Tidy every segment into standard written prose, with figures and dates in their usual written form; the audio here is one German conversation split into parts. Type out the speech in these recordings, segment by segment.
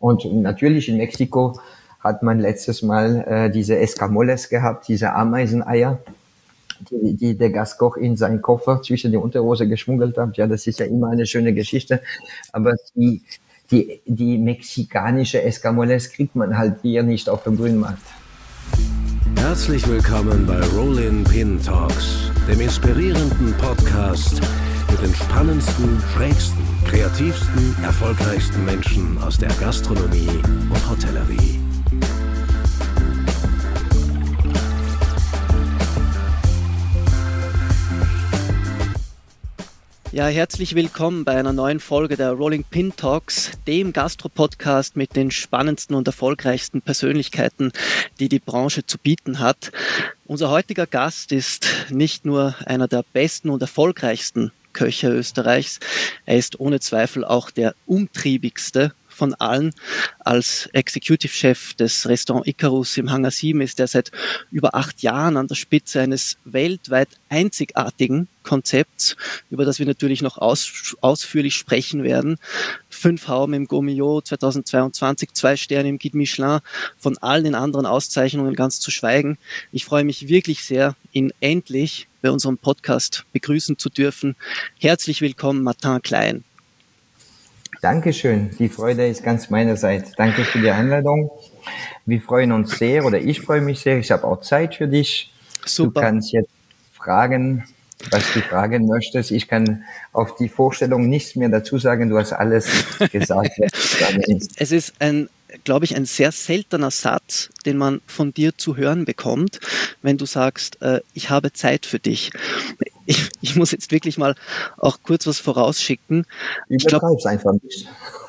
Und natürlich in Mexiko hat man letztes Mal diese Escamoles gehabt, diese Ameiseneier, die der Gastkoch in seinen Koffer zwischen die Unterhose geschmuggelt hat. Ja, das ist ja immer eine schöne Geschichte. Aber die mexikanische Escamoles kriegt man halt hier nicht auf dem Grünmarkt. Herzlich willkommen bei Rollin Pin Talks, dem inspirierenden Podcast mit den spannendsten, schrägsten, kreativsten, erfolgreichsten Menschen aus der Gastronomie und Hotellerie. Ja, herzlich willkommen bei einer neuen Folge der Rolling Pin Talks, dem Gastro-Podcast mit den spannendsten und erfolgreichsten Persönlichkeiten, die die Branche zu bieten hat. Unser heutiger Gast ist nicht nur einer der besten und erfolgreichsten Köche Österreichs, er ist ohne Zweifel auch der umtriebigste von allen. Als Executive Chef des Restaurant Icarus im Hangar 7 ist er seit über 8 Jahren an der Spitze eines weltweit einzigartigen Konzepts, über das wir natürlich noch ausführlich sprechen werden. 5 Hauben im Gourmillot 2022, 2 Sterne im Guide Michelin, von allen den anderen Auszeichnungen ganz zu schweigen. Ich freue mich wirklich sehr, ihn endlich bei unserem Podcast begrüßen zu dürfen. Herzlich willkommen, Martin Klein. Dankeschön, die Freude ist ganz meinerseits. Danke für die Einladung. Wir freuen uns sehr, oder ich freue mich sehr. Ich habe auch Zeit für dich. Super. Du kannst jetzt fragen, was du fragen möchtest. Ich kann auf die Vorstellung nichts mehr dazu sagen. Du hast alles gesagt, was zu sagen ist. Es ist glaube ich, ein sehr seltener Satz, den man von dir zu hören bekommt, wenn du sagst, ich habe Zeit für dich. Ich muss jetzt wirklich mal auch kurz was vorausschicken. Ich übertreib's einfach nicht.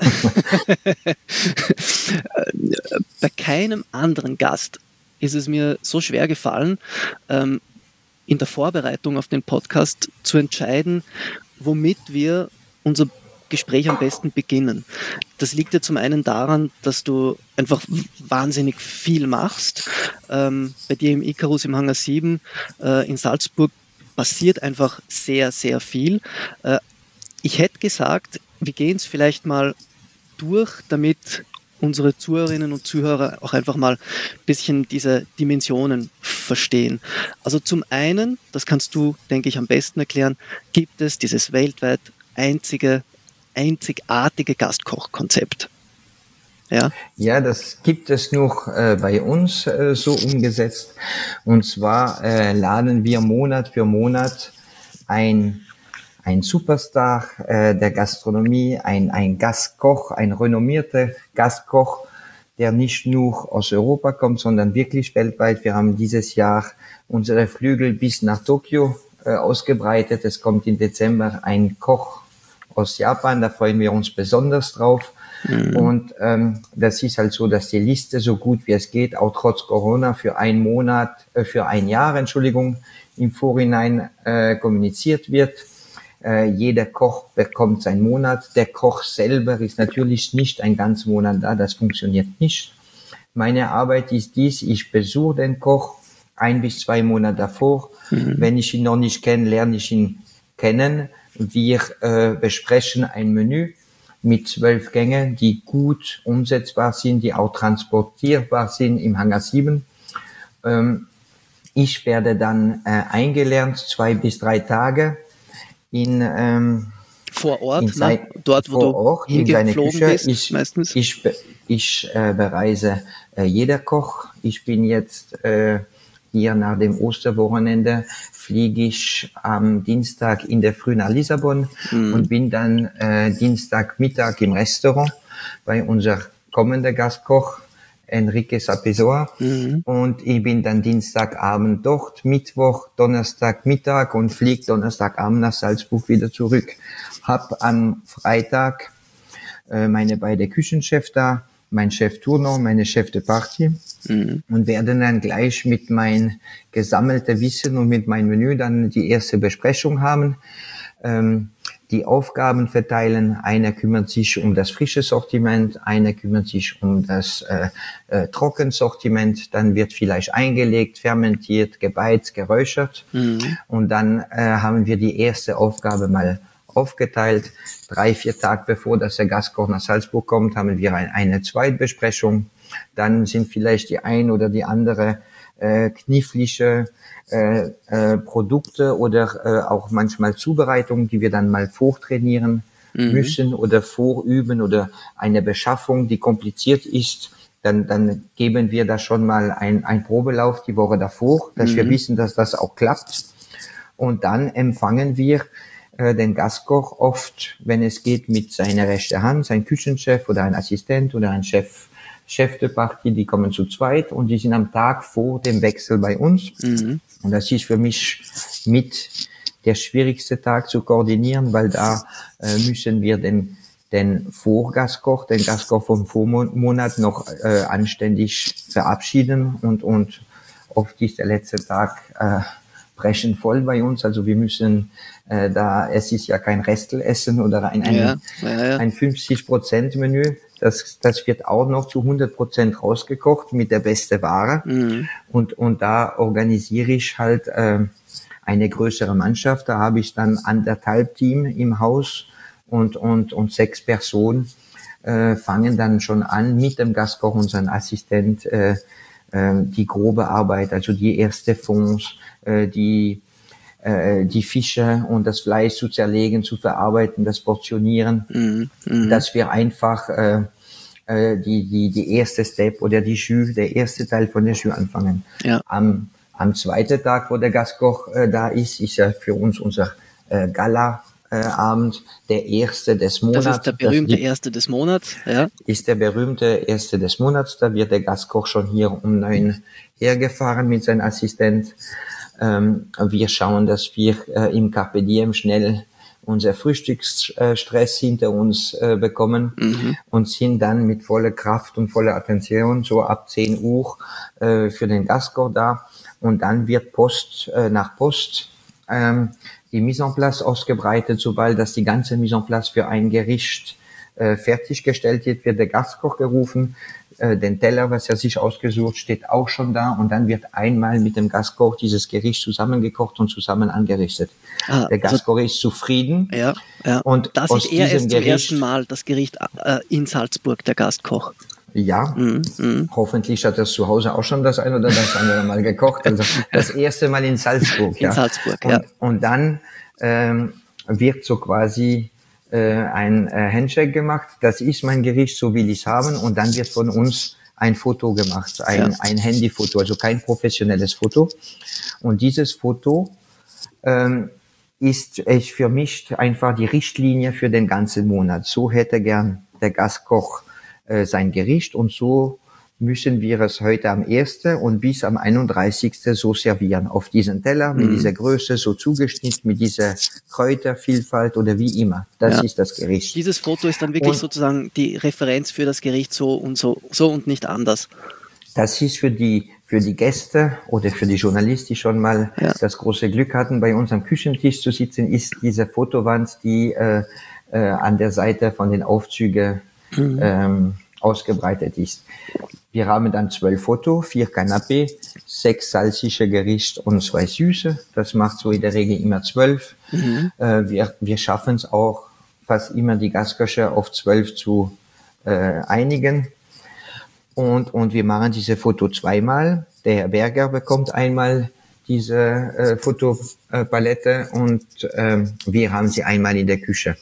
Bei keinem anderen Gast ist es mir so schwer gefallen, in der Vorbereitung auf den Podcast zu entscheiden, womit wir unser Gespräch am besten beginnen. Das liegt ja zum einen daran, dass du einfach wahnsinnig viel machst. Bei dir im Icarus im Hangar 7 in Salzburg passiert einfach sehr, sehr viel. Ich hätte gesagt, wir gehen es vielleicht mal durch, damit unsere Zuhörerinnen und Zuhörer auch einfach mal ein bisschen diese Dimensionen verstehen. Also zum einen, das kannst du, denke ich, am besten erklären, gibt es dieses weltweit einzigartige Gastkochkonzept. Ja, das gibt es nur bei uns so umgesetzt. Und zwar laden wir Monat für Monat ein Superstar der Gastronomie, ein Gastkoch, ein renommierter Gastkoch, der nicht nur aus Europa kommt, sondern wirklich weltweit. Wir haben dieses Jahr unsere Flügel bis nach Tokio ausgebreitet. Es kommt im Dezember ein Koch aus Japan, da freuen wir uns besonders drauf. Mhm. Und das ist halt so, dass die Liste so gut wie es geht, auch trotz Corona, für ein Jahr, im Vorhinein kommuniziert wird. Jeder Koch bekommt seinen Monat. Der Koch selber ist natürlich nicht ein ganzer Monat da, das funktioniert nicht. Meine Arbeit ist dies, ich besuche den Koch 1 bis 2 Monate davor. Mhm. Wenn ich ihn noch nicht kenne, lerne ich ihn kennen. Wir besprechen ein Menü mit 12 Gängen, die gut umsetzbar sind, die auch transportierbar sind im Hangar 7. Ich werde dann eingelernt 2 bis 3 Tage vor Ort, dort wo du hingeflogen bist, meistens. Ich bereise jeder Koch. Ich bin jetzt hier nach dem Osterwochenende fliege ich am Dienstag in der Früh nach Lissabon und bin dann Dienstagmittag im Restaurant bei unser kommender Gastkoch Enrique Sapessoa und ich bin dann Dienstagabend dort, Mittwoch, Donnerstagmittag und fliege Donnerstagabend nach Salzburg wieder zurück. Hab am Freitag meine beiden Küchenchefs da, mein Chef Tournon, meine Chef de Partie und werde dann gleich mit mein gesammelten Wissen und mit meinem Menü dann die erste Besprechung haben. Die Aufgaben verteilen. Einer kümmert sich um das frische Sortiment, einer kümmert sich um das Trockensortiment. Dann wird vielleicht eingelegt, fermentiert, gebeizt, geräuchert. Und dann haben wir die erste Aufgabe mal aufgeteilt. 3-4 Tage bevor dass der Gastkoch nach Salzburg kommt, haben wir eine Zweitbesprechung. Dann sind vielleicht die ein oder die andere knifflige Produkte oder auch manchmal Zubereitungen, die wir dann mal vortrainieren müssen oder vorüben oder eine Beschaffung, die kompliziert ist. Dann geben wir da schon mal ein Probelauf die Woche davor, dass wir wissen, dass das auch klappt. Und dann empfangen wir den Gastkoch oft, wenn es geht, mit seiner rechten Hand, sein Küchenchef oder ein Assistent oder ein Chef de Partie, die kommen zu zweit und die sind am Tag vor dem Wechsel bei uns. Und das ist für mich mit der schwierigste Tag zu koordinieren, weil da müssen wir den Vorgastkoch, den Gastkoch vom Vormonat noch anständig verabschieden und oft ist der letzte Tag brechen voll bei uns. Also wir müssen es ist ja kein Restelessen oder ein 50% Menü. Das wird auch noch zu 100% rausgekocht mit der beste Ware. Und da organisiere ich halt eine größere Mannschaft. Da habe ich dann 1,5 Team im Haus und 6 Personen fangen dann schon an mit dem Gastkoch und seinem Assistent die grobe Arbeit, also die erste Fonds, die Fische und das Fleisch zu zerlegen, zu verarbeiten, das Portionieren, dass wir einfach die erste Step oder die Jus, der erste Teil von der Jus anfangen. Ja. Am zweiten Tag, wo der Gastkoch da ist ja für uns unser Gala-Abend, der erste des Monats. Das ist der berühmte erste des Monats, ja. Ist der berühmte erste des Monats. Da wird der Gastkoch schon hier um 9 hergefahren mit seinem Assistent. Wir schauen, dass wir im Carpe Diem schnell unser Frühstücksstress hinter uns bekommen und sind dann mit voller Kraft und voller Attention so ab 10 Uhr für den Gastkoch da. Und dann wird Post nach Post die Mise en place ausgebreitet. Sobald das die ganze Mise en place für ein Gericht fertiggestellt wird der Gastkoch gerufen. Den Teller, was er sich ausgesucht, steht auch schon da. Und dann wird einmal mit dem Gastkoch dieses Gericht zusammengekocht und zusammen angerichtet. Der Gastkoch ist zufrieden. Ja. Und das ist erst zum ersten Mal das Gericht in Salzburg, der Gastkoch. Ja, hoffentlich hat er zu Hause auch schon das ein oder das andere Mal gekocht. Also das erste Mal in Salzburg. In Salzburg, ja. Und dann wird so quasi ein Handshake gemacht. Das ist mein Gericht, so will ich es haben. Und dann wird von uns ein Foto gemacht, ein Handyfoto, also kein professionelles Foto. Und dieses Foto ist für mich einfach die Richtlinie für den ganzen Monat. So hätte gern der Gastkoch sein Gericht und so müssen wir es heute am 1. und bis am 31. so servieren. Auf diesen Teller, mit dieser Größe, so zugeschnitten, mit dieser Kräutervielfalt oder wie immer. Das ist das Gericht. Dieses Foto ist dann wirklich sozusagen die Referenz für das Gericht so und nicht anders. Das ist für die Gäste oder für die Journalisten, die schon mal das große Glück hatten, bei uns am Küchentisch zu sitzen, ist diese Fotowand, die an der Seite von den Aufzügen ausgebreitet ist. Wir haben dann 12 Fotos, 4 Canapé, 6 salzige Gerichte und 2 süße. Das macht so in der Regel immer 12. Wir schaffen es auch fast immer, die Gastköche auf 12 zu einigen. Und wir machen diese Foto zweimal. Der Herr Berger bekommt einmal diese Fotopalette und wir haben sie einmal in der Küche.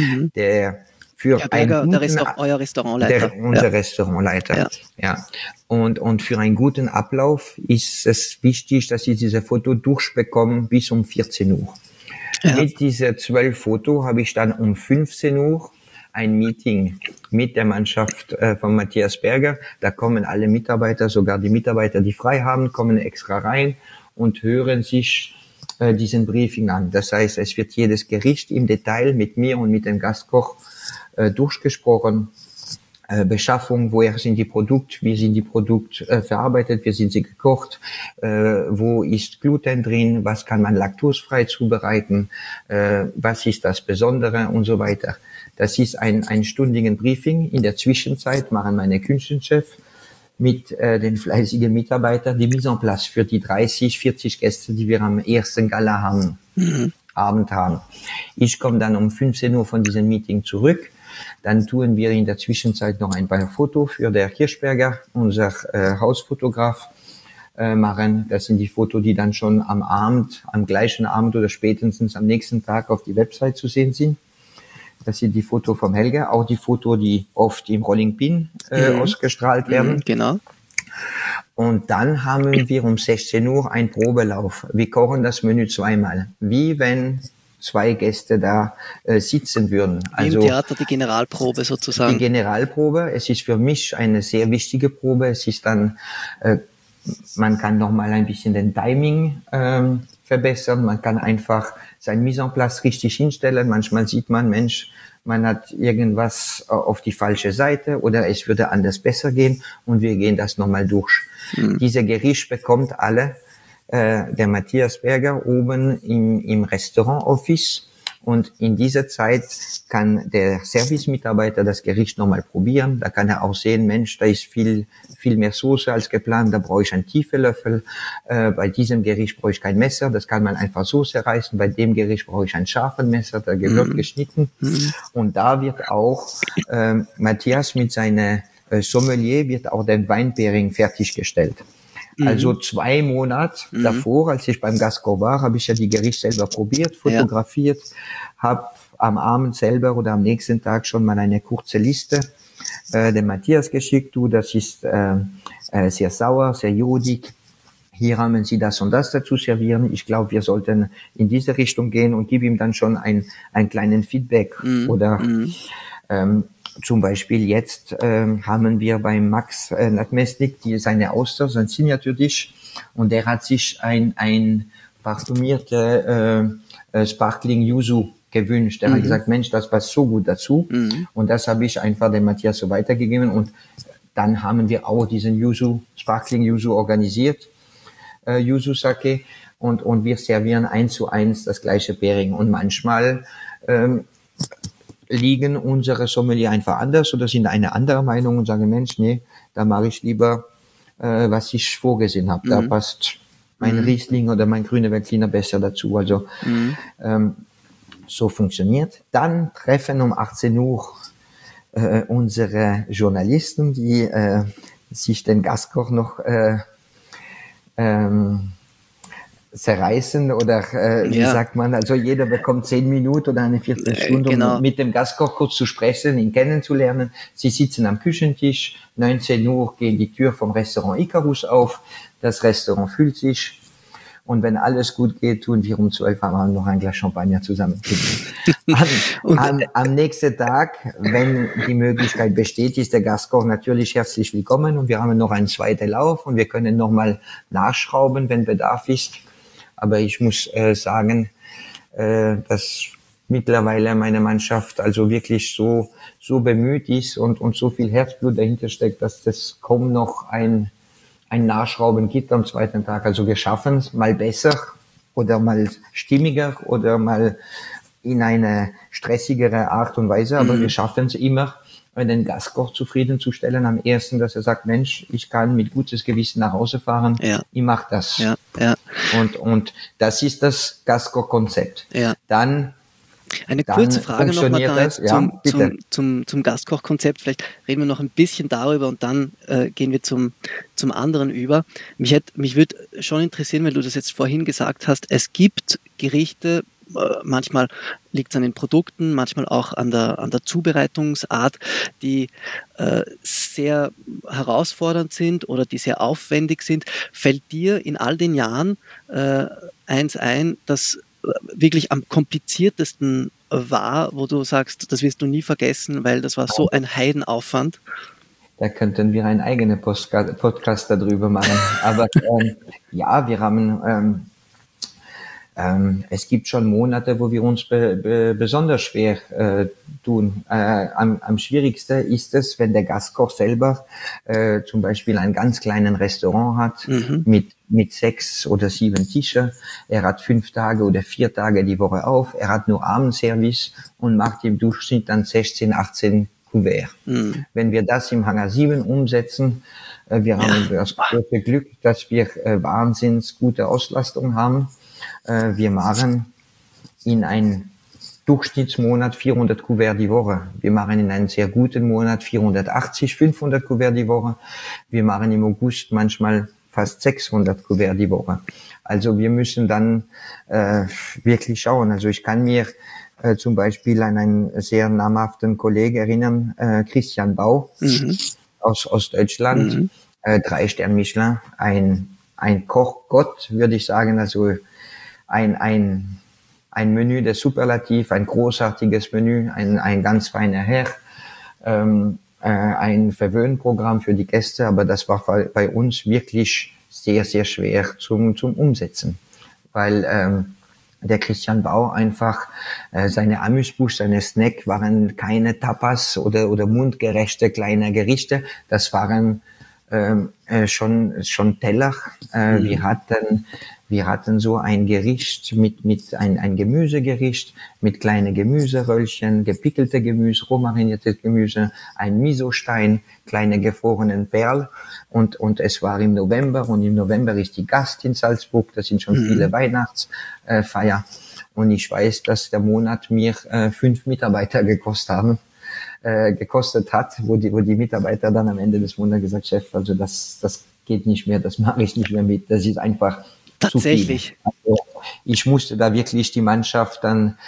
Herr Berger, euer Restaurantleiter. Unser Restaurantleiter. Ja. Und für einen guten Ablauf ist es wichtig, dass Sie diese Foto durchbekommen bis um 14 Uhr. Ja. Mit diesen 12 Fotos habe ich dann um 15 Uhr ein Meeting mit der Mannschaft von Matthias Berger. Da kommen alle Mitarbeiter, sogar die Mitarbeiter, die frei haben, kommen extra rein und hören sich diesen Briefing an. Das heißt, es wird jedes Gericht im Detail mit mir und mit dem Gastkoch durchgesprochen. Beschaffung, woher sind die Produkte, wie sind die Produkte verarbeitet, wie sind sie gekocht, wo ist Gluten drin, was kann man laktosefrei zubereiten, was ist das Besondere und so weiter. Das ist ein stündigen Briefing. In der Zwischenzeit machen meine Küchenchef mit den fleißigen Mitarbeitern die Mise en place für die 30, 40 Gäste, die wir am ersten Gala haben. Abend haben. Ich komme dann um 15 Uhr von diesem Meeting zurück. Dann tun wir in der Zwischenzeit noch ein paar Fotos für der Hirschberger, unser Hausfotograf, machen. Das sind die Fotos, die dann schon am gleichen Abend oder spätestens am nächsten Tag auf die Website zu sehen sind. Das sind die Fotos vom Helge, auch die Fotos, die oft im Rolling Pin ausgestrahlt werden. Genau. Und dann haben wir um 16 Uhr einen Probelauf. Wir kochen das Menü zweimal. Wie wenn 2 Gäste da sitzen würden. Also im Theater die Generalprobe sozusagen. Die Generalprobe. Es ist für mich eine sehr wichtige Probe. Es ist dann, man kann noch mal ein bisschen den Timing verbessern. Man kann einfach sein Mise en place richtig hinstellen. Manchmal sieht man, Mensch, man hat irgendwas auf die falsche Seite oder es würde anders besser gehen und wir gehen das nochmal durch. Diese Gericht bekommt alle der Matthias Berger oben im Restaurant-Office und in dieser Zeit kann der Service-Mitarbeiter das Gericht nochmal probieren. Da kann er auch sehen, Mensch, da ist viel mehr Soße als geplant, da brauche ich einen tiefen Löffel. Bei diesem Gericht brauche ich kein Messer, das kann man einfach so zerreißen. Bei dem Gericht brauche ich ein scharfes Messer, da wird geschnitten. Und da wird auch Matthias mit seiner Sommelier wird auch den Weinpairing fertiggestellt. Also 2 Monate davor, als ich beim Gascor war, habe ich ja die Gerichte selber probiert, fotografiert, habe am Abend selber oder am nächsten Tag schon mal eine kurze Liste dem Matthias geschickt. Du, das ist sehr sauer, sehr jodig. Hier haben Sie das und das dazu servieren. Ich glaube, wir sollten in diese Richtung gehen und gib ihm dann schon einen kleinen Feedback oder zum Beispiel jetzt haben wir beim Max Nadmesnik seine Auster, sein Signature-Dish, und der hat sich ein parfümierte Sparkling Yuzu gewünscht. Der hat gesagt, Mensch, das passt so gut dazu. Und das habe ich einfach dem Matthias so weitergegeben. Und dann haben wir auch diesen Sparkling Yuzu organisiert, Yuzu Sake, und wir servieren 1:1 das gleiche Pairing. Und manchmal liegen unsere Sommelier einfach anders oder sind eine andere Meinung und sagen, Mensch, nee, da mache ich lieber, was ich vorgesehen habe. Da passt mein Riesling oder mein grüner Veltliner besser dazu. Also so funktioniert. Dann treffen um 18 Uhr unsere Journalisten, die sich den Gastkoch noch zerreißen oder wie sagt man, also jeder bekommt 10 Minuten oder eine Viertelstunde, um mit dem Gastkoch kurz zu sprechen, ihn kennenzulernen. Sie sitzen am Küchentisch, 19 Uhr geht die Tür vom Restaurant Icarus auf, das Restaurant füllt sich und wenn alles gut geht, tun wir um 12 Uhr noch ein Glas Champagner zusammen. Am nächsten Tag, wenn die Möglichkeit besteht, ist der Gastkoch natürlich herzlich willkommen und wir haben noch einen zweiten Lauf und wir können nochmal nachschrauben, wenn Bedarf ist. Aber ich muss sagen, dass mittlerweile meine Mannschaft also wirklich so bemüht ist und so viel Herzblut dahinter steckt, dass das kaum noch ein Nachschrauben gibt am zweiten Tag. Also wir schaffen es mal besser oder mal stimmiger oder mal in eine stressigere Art und Weise, aber wir schaffen es immer, den Gastkoch zufriedenzustellen am ersten, dass er sagt, Mensch, ich kann mit gutes Gewissen nach Hause fahren, ich mache das. Und das ist das Gastkoch-Konzept. Dann eine kurze Frage nochmal zum Gastkoch-Konzept. Vielleicht reden wir noch ein bisschen darüber und dann gehen wir zum anderen über. Mich würde schon interessieren, weil du das jetzt vorhin gesagt hast, es gibt Gerichte, manchmal liegt es an den Produkten, manchmal auch an der Zubereitungsart, die sehr herausfordernd sind oder die sehr aufwendig sind. Fällt dir in all den Jahren eins ein, das wirklich am kompliziertesten war, wo du sagst, das wirst du nie vergessen, weil das war so ein Heidenaufwand? Da könnten wir einen eigenen Podcast darüber machen. Aber ja, wir haben es gibt schon Monate, wo wir uns besonders schwer tun. Am schwierigsten ist es, wenn der Gastkoch selber zum Beispiel einen ganz kleinen Restaurant hat mit 6 oder 7 Tische. Er hat 5 Tage oder 4 Tage die Woche auf. Er hat nur Abendservice und macht im Durchschnitt dann 16, 18 Kuvert. Wenn wir das im Hangar 7 umsetzen, wir haben das große Glück, dass wir wahnsinnig gute Auslastung haben. Wir machen in einen Durchschnittsmonat 400 Kuverts die Woche. Wir machen in einem sehr guten Monat 480, 500 Kuverts die Woche. Wir machen im August manchmal fast 600 Kuverts die Woche. Also wir müssen dann wirklich schauen. Also ich kann mir zum Beispiel an einen sehr namhaften Kollegen erinnern, Christian Bau aus Deutschland, 3 Sterne Michelin, ein Kochgott, würde ich sagen, also ein Menü der Superlativ, ein großartiges Menü, ein ganz feiner Herr, ein Verwöhnprogramm für die Gäste, aber das war bei uns wirklich sehr, sehr schwer zum Umsetzen, weil der Christian Bau einfach, seine Amüsbusch, seine Snack waren keine Tapas oder mundgerechte kleine Gerichte, das waren schon Teller. Wir hatten so ein Gericht ein Gemüsegericht mit kleine Gemüseröllchen, gepickelte Gemüse, rohmariniertes Gemüse, ein Misostein, kleine gefrorenen Perl und es war im November und im November ist die Gast in Salzburg, das sind schon viele Weihnachtsfeier und ich weiß, dass der Monat mir 5 Mitarbeiter gekostet hat, wo die Mitarbeiter dann am Ende des Monats gesagt, Chef, also das geht nicht mehr, das mache ich nicht mehr mit, das ist einfach tatsächlich. Also ich musste da wirklich die Mannschaft dann,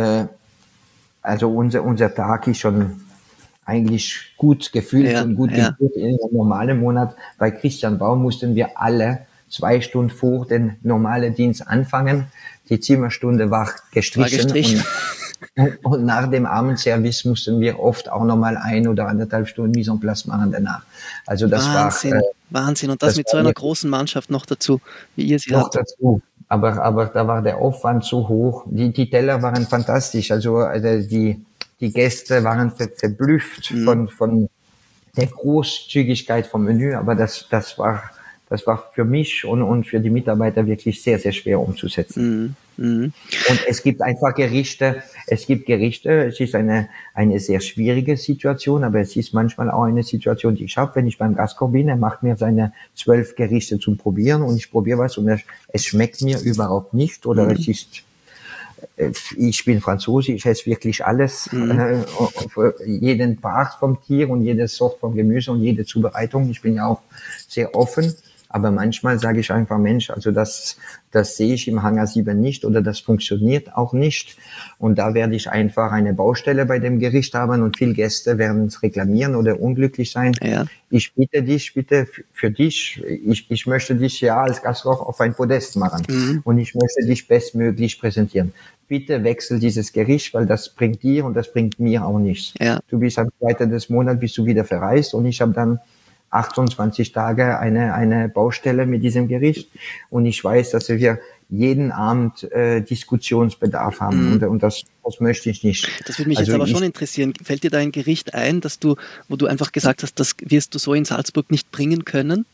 also unser Tag ist schon eigentlich gut gefüllt und gut geführt in einem normalen Monat. Bei Christian Bau mussten wir alle 2 Stunden vor den normalen Dienst anfangen. Die Zimmerstunde war gestrichen. Und nach dem Abendservice mussten wir oft auch nochmal 1 oder 1,5 Stunden Mise en place machen danach. Also das Wahnsinn. Und das mit so einer großen Mannschaft noch dazu, wie ihr sie habt. Dazu. Aber da war der Aufwand so hoch. Die Teller waren fantastisch. Also die Gäste waren verblüfft von der Großzügigkeit vom Menü. Aber das war für mich und für die Mitarbeiter wirklich sehr, sehr schwer umzusetzen. Und es gibt einfach Gerichte. Es ist eine sehr schwierige Situation, aber es ist manchmal auch eine Situation, die ich habe, wenn ich beim Gastkoch bin. Er macht mir seine 12 Gerichte zum Probieren und ich probiere was und es schmeckt mir überhaupt nicht oder es ist, ich bin Franzose, ich esse wirklich alles, jeden Part vom Tier und jede Sort vom Gemüse und jede Zubereitung. Ich bin ja auch sehr offen. Aber manchmal sage ich einfach, Mensch, also das sehe ich im Hangar 7 nicht oder das funktioniert auch nicht. Und da werde ich einfach eine Baustelle bei dem Gericht haben und viele Gäste werden es reklamieren oder unglücklich sein. Ja. Ich bitte dich, für dich, ich möchte dich ja als Gastkoch auf ein Podest machen und ich möchte dich bestmöglich präsentieren. Bitte wechsel dieses Gericht, weil das bringt dir und das bringt mir auch nichts. Ja. Du bist am 2. des Monats bist du wieder verreist und ich habe dann 28 Tage eine Baustelle mit diesem Gericht und ich weiß, dass wir jeden Abend Diskussionsbedarf haben und das möchte ich nicht. Das würde mich jetzt aber schon interessieren. Fällt dir da ein Gericht ein, wo du einfach gesagt hast, das wirst du so in Salzburg nicht bringen können?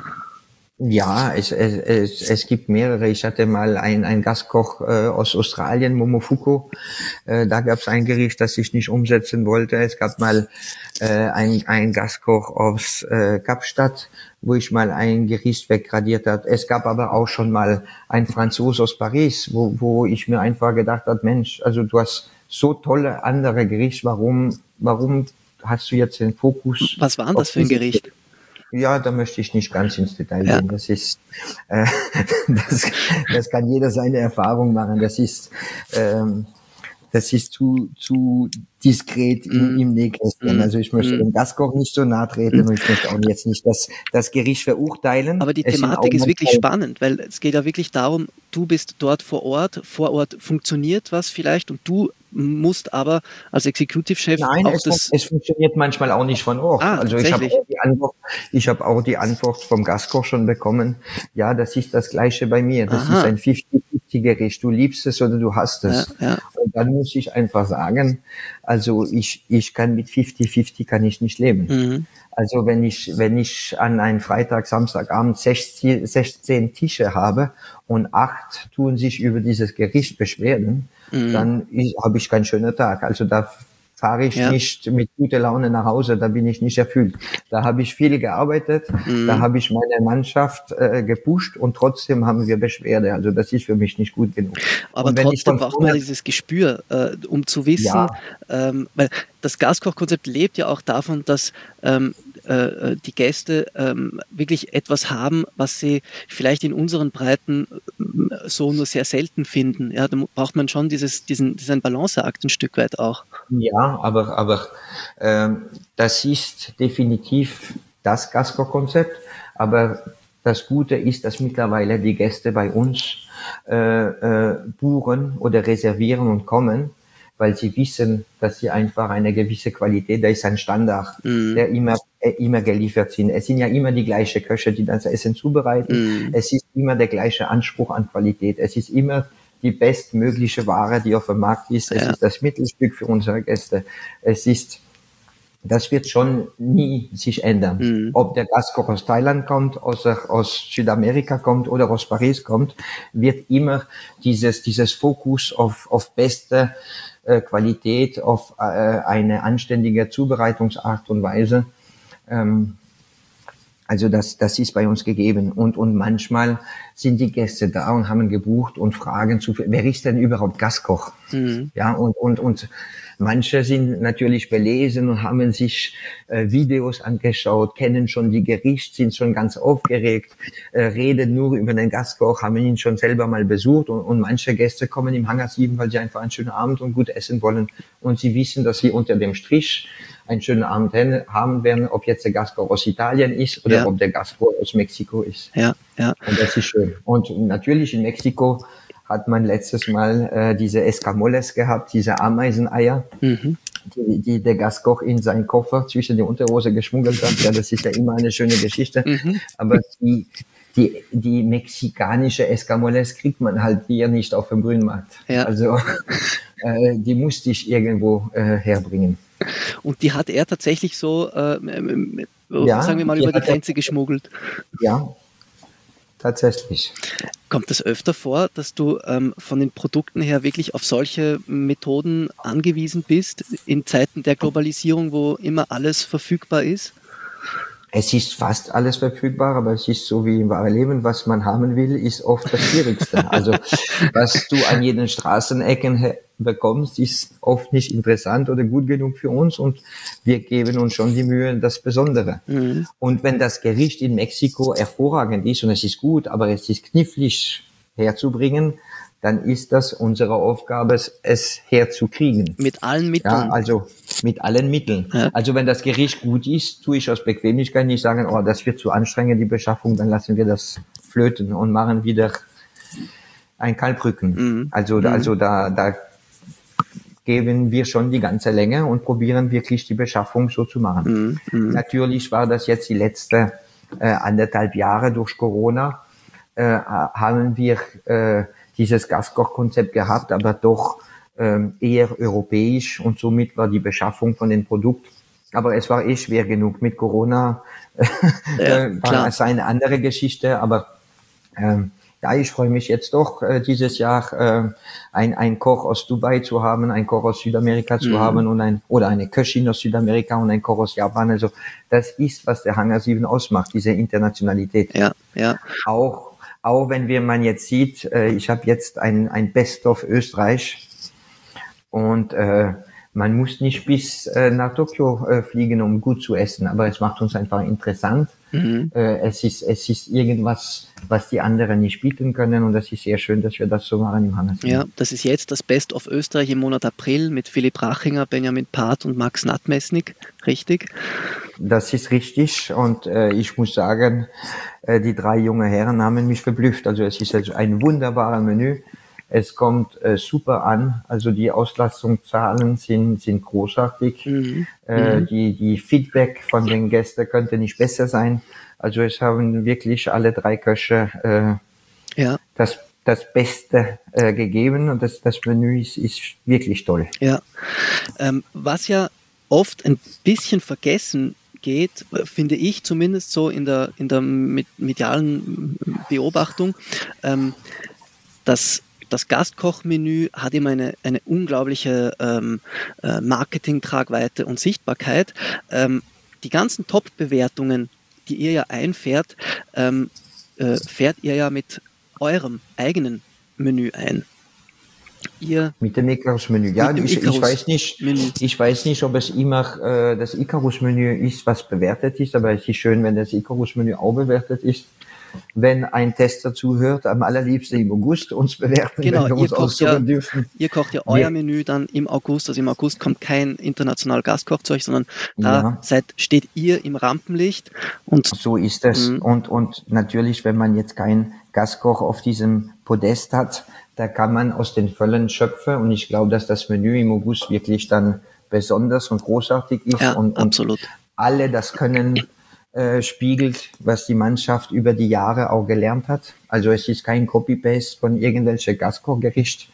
Ja, es gibt mehrere. Ich hatte mal einen Gastkoch aus Australien, Momofuku. Da gab es ein Gericht, das ich nicht umsetzen wollte. Es gab mal einen Gastkoch aus Kapstadt, wo ich mal ein Gericht wegradiert habe. Es gab aber auch schon mal einen Franzose aus Paris, wo ich mir einfach gedacht habe, Mensch, also du hast so tolle andere Gerichte, warum hast du jetzt den Fokus? Was war das für ein Gericht? Ja, da möchte ich nicht ganz ins Detail gehen. Das ist, das kann jeder seine Erfahrung machen. Das ist zu diskret im Nähkästchen. Also ich möchte dem Gastkoch nicht so nahe treten und ich möchte auch jetzt nicht das Gericht verurteilen. Aber die Thematik ist wirklich spannend, weil es geht ja wirklich darum, du bist dort vor Ort funktioniert was vielleicht und du musst aber als Executive-Chef Nein, es funktioniert manchmal auch nicht von Ort. Also ich habe auch die Antwort vom Gastkoch schon bekommen. Ja, das ist das Gleiche bei mir. Das ist ein 50-50-Gericht. Du liebst es oder du hasst es. Ja. Und dann muss ich einfach sagen, also ich kann mit 50-50 kann ich nicht leben. Also wenn ich an einem Freitag, Samstagabend 16 Tische habe und 8 tun sich über dieses Gericht beschweren, dann habe ich keinen schönen Tag. Also da fahre ich nicht mit guter Laune nach Hause, da bin ich nicht erfüllt. Da habe ich viel gearbeitet, da habe ich meine Mannschaft gepusht und trotzdem haben wir Beschwerde. Also das ist für mich nicht gut genug. Aber trotzdem braucht man dieses Gespür, um zu wissen, weil das Gaskochkonzept lebt ja auch davon, dass die Gäste wirklich etwas haben, was sie vielleicht in unseren Breiten so nur sehr selten finden. Ja, da braucht man schon diesen Balanceakt ein Stück weit auch. Ja, aber das ist definitiv das Gaskochkonzept. Aber das Gute ist, dass mittlerweile die Gäste bei uns buchen oder reservieren und kommen, weil sie wissen, dass sie einfach eine gewisse Qualität, da ist ein Standard, der immer geliefert sind. Es sind ja immer die gleichen Köche, die das Essen zubereiten. Es ist immer der gleiche Anspruch an Qualität. Es ist immer die bestmögliche Ware, die auf dem Markt ist. Es ist das Mittelstück für unsere Gäste. Das wird schon nie sich ändern. Ob der Gastkoch aus Thailand kommt, aus Südamerika kommt oder aus Paris kommt, wird immer dieses Fokus auf beste Qualität, auf eine anständige Zubereitungsart und Weise. Also das ist bei uns gegeben. Und manchmal sind die Gäste da und haben gebucht und fragen wer ist denn überhaupt Gastkoch? Ja, und manche sind natürlich belesen und haben sich Videos angeschaut, kennen schon die Gerichte, sind schon ganz aufgeregt, reden nur über den Gastkoch, haben ihn schon selber mal besucht und manche Gäste kommen im Hangar 7, weil sie einfach einen schönen Abend und gut essen wollen und sie wissen, dass sie unter dem Strich einen schönen Abend haben werden, ob jetzt der Gastkoch aus Italien ist oder ob der Gastkoch aus Mexiko ist. Ja. Und das ist schön. Und natürlich in Mexiko hat man letztes Mal diese Escamoles gehabt, diese Ameiseneier, die der Gastkoch in seinen Koffer zwischen die Unterhose geschmuggelt hat. Ja, das ist ja immer eine schöne Geschichte. Aber die mexikanische Escamoles kriegt man halt hier nicht auf dem Grünmarkt. Ja. Also die musste ich irgendwo herbringen. Und die hat er tatsächlich so, sagen wir mal, über die Grenze geschmuggelt? Ja, tatsächlich. Kommt es öfter vor, dass du von den Produkten her wirklich auf solche Methoden angewiesen bist, in Zeiten der Globalisierung, wo immer alles verfügbar ist? Es ist fast alles verfügbar, aber es ist so wie im wahren Leben, was man haben will, ist oft das Schwierigste. Also was du an jeden Straßenecken bekommst, ist oft nicht interessant oder gut genug für uns und wir geben uns schon die Mühe, das Besondere. Und wenn das Gericht in Mexiko hervorragend ist und es ist gut, aber es ist knifflig herzubringen, dann ist das unsere Aufgabe, es herzukriegen. Mit allen Mitteln? Ja, also mit allen Mitteln. Ja. Also wenn das Gericht gut ist, tue ich aus Bequemlichkeit nicht sagen, das wird zu anstrengend, die Beschaffung, dann lassen wir das flöten und machen wieder ein Kalbrücken. Also da geben wir schon die ganze Länge und probieren wirklich die Beschaffung so zu machen. Natürlich war das jetzt die letzte 1,5 Jahre durch Corona, haben wir dieses Gastkochkonzept gehabt, aber doch eher europäisch und somit war die Beschaffung von den Produkten. Aber es war schwer genug mit Corona. War es eine andere Geschichte, aber ich freue mich jetzt doch dieses Jahr ein Koch aus Dubai zu haben, ein Koch aus Südamerika zu haben und eine Köchin aus Südamerika und ein Koch aus Japan. Also das ist, was der Hangar 7 ausmacht, diese Internationalität. Ja. Auch wenn man jetzt sieht, ich habe jetzt ein Best-of Österreich und man muss nicht bis nach Tokio fliegen, um gut zu essen, aber es macht uns einfach interessant. Es ist irgendwas, was die anderen nicht bieten können und das ist sehr schön, dass wir das so machen im Hangar. Ja, das ist jetzt das Best-of Österreich im Monat April mit Philipp Rachinger, Benjamin Part und Max Natmesnik, richtig? Das ist richtig und ich muss sagen, die 3 junge Herren haben mich verblüfft. Also es ist also ein wunderbares Menü. Es kommt super an, also die Auslastungszahlen sind großartig. Die Feedback von den Gästen könnte nicht besser sein. Also es haben wirklich alle 3 Köche das Beste gegeben und das Menü ist wirklich toll. Ja, was ja oft ein bisschen vergessen geht, finde ich zumindest so in der medialen Beobachtung, dass das Gastkochmenü hat immer eine unglaubliche Marketing-Tragweite und Sichtbarkeit. Die ganzen Top-Bewertungen, die ihr ja einfährt, fährt ihr ja mit eurem eigenen Menü ein. Mit dem Icarus-Menü. Ja, ich weiß nicht, ob es immer das Icarus-Menü ist, was bewertet ist, aber es ist schön, wenn das Icarus-Menü auch bewertet ist. Wenn ein Tester zuhört, am allerliebsten im August uns bewerten, genau, wenn wir uns aussuchen dürfen. Ihr kocht ja euer Menü dann im August, also im August kommt kein international Gastkochzeug, sondern da steht ihr im Rampenlicht. Und so ist es. Und natürlich, wenn man jetzt keinen Gastkoch auf diesem Podest hat, da kann man aus den Vollen schöpfen, und ich glaube, dass das Menü im August wirklich dann besonders und großartig ist, und absolut. Alle das können spiegelt, was die Mannschaft über die Jahre auch gelernt hat. Also es ist kein Copy-Paste von irgendwelchen Gastkochgericht.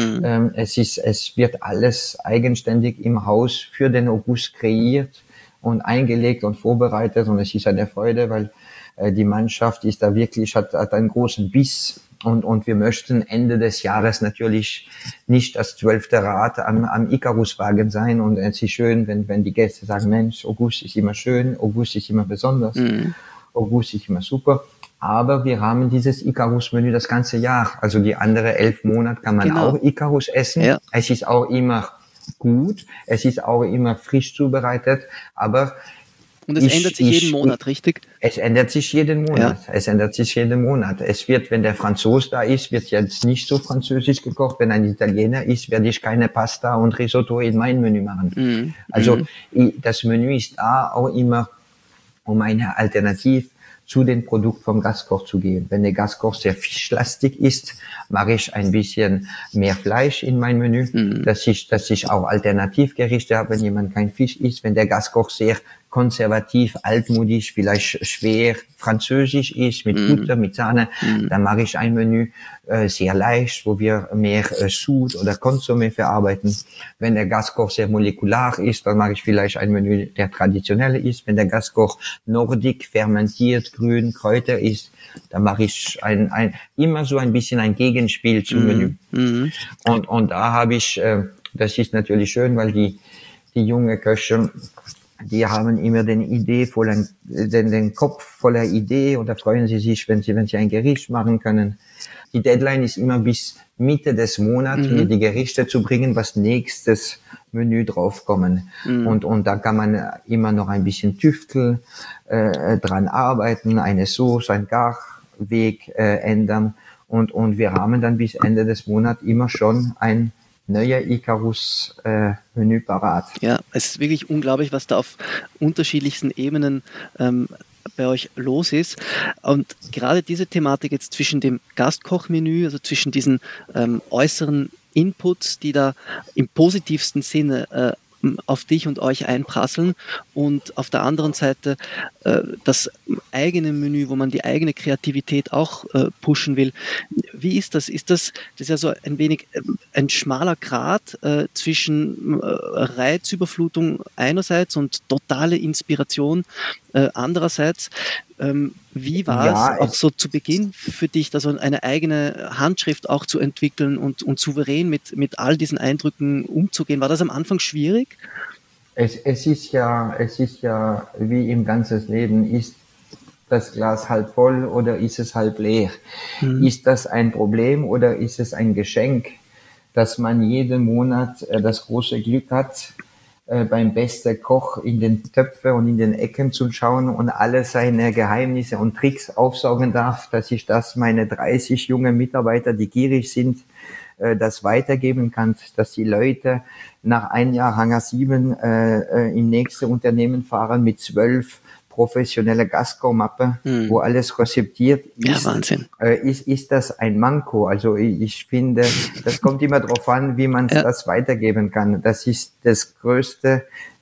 Es wird alles eigenständig im Haus für den August kreiert und eingelegt und vorbereitet, und es ist eine Freude, weil die Mannschaft ist da wirklich, hat einen großen Biss, und wir möchten Ende des Jahres natürlich nicht das 12. Rad am Icaruswagen sein, und es ist schön, wenn die Gäste sagen, Mensch, August ist immer schön, August ist immer besonders, August ist immer super, aber wir haben dieses Icarus-Menü das ganze Jahr, also die anderen 11 Monate kann man auch Icarus essen, es ist auch immer gut, es ist auch immer frisch zubereitet, aber und es ändert sich jeden Monat, richtig? Es ändert sich jeden Monat. Ja. Es ändert sich jeden Monat. Es wird, wenn der Franzose da ist, wird jetzt nicht so französisch gekocht. Wenn ein Italiener ist, werde ich keine Pasta und Risotto in mein Menü machen. Also das Menü ist da auch immer, um eine Alternative zu den Produkten vom Gastkoch zu geben. Wenn der Gastkoch sehr fischlastig ist, mache ich ein bisschen mehr Fleisch in mein Menü, dass ich auch Alternativgerichte habe, wenn jemand kein Fisch isst. Wenn der Gastkoch sehr konservativ, altmodisch, vielleicht schwer französisch ist, mit Butter, mit Sahne, dann mache ich ein Menü sehr leicht, wo wir mehr Sud oder Consommé verarbeiten. Wenn der Gastkoch sehr molekular ist, dann mache ich vielleicht ein Menü, der traditionell ist. Wenn der Gastkoch nordic, fermentiert, grün, Kräuter ist, dann mache ich immer so ein bisschen ein Gegenspiel zum Menü. Und da habe ich, das ist natürlich schön, weil die junge Köche, die haben immer den Kopf voller Idee, und da freuen sie sich, wenn sie ein Gericht machen können. Die Deadline ist immer bis Mitte des Monats, mir die Gerichte zu bringen, was nächstes Menü draufkommen. Und da kann man immer noch ein bisschen tüfteln, dran arbeiten, eine Soße, ein Garweg ändern. Und wir haben dann bis Ende des Monats immer schon ein neuer Icarus-Menü parat. Ja, es ist wirklich unglaublich, was da auf unterschiedlichsten Ebenen bei euch los ist. Und gerade diese Thematik jetzt zwischen dem Gastkochmenü, also zwischen diesen äußeren Inputs, die da im positivsten Sinne auf dich und euch einprasseln, und auf der anderen Seite das eigene Menü, wo man die eigene Kreativität auch pushen will. Wie ist das? Das ist ja so ein wenig ein schmaler Grat zwischen Reizüberflutung einerseits und totale Inspiration andererseits. Wie war es auch so zu Beginn für dich, da so eine eigene Handschrift auch zu entwickeln und souverän mit all diesen Eindrücken umzugehen? War das am Anfang schwierig? Es ist ja wie im ganzen Leben, ist das Glas halb voll oder ist es halb leer? Ist das ein Problem oder ist es ein Geschenk, dass man jeden Monat das große Glück hat, beim besten Koch in den Töpfen und in den Ecken zu schauen und alle seine Geheimnisse und Tricks aufsaugen darf, dass ich das meine 30 junge Mitarbeiter, die gierig sind, das weitergeben kann, dass die Leute nach einem Jahr Hangar 7 im nächsten Unternehmen fahren mit 12 professionelle Gastkochmappe, wo alles rezeptiert ist. Ja, Wahnsinn. Ist das ein Manko? Also ich finde, das kommt immer darauf an, wie man das weitergeben kann. Das ist das größte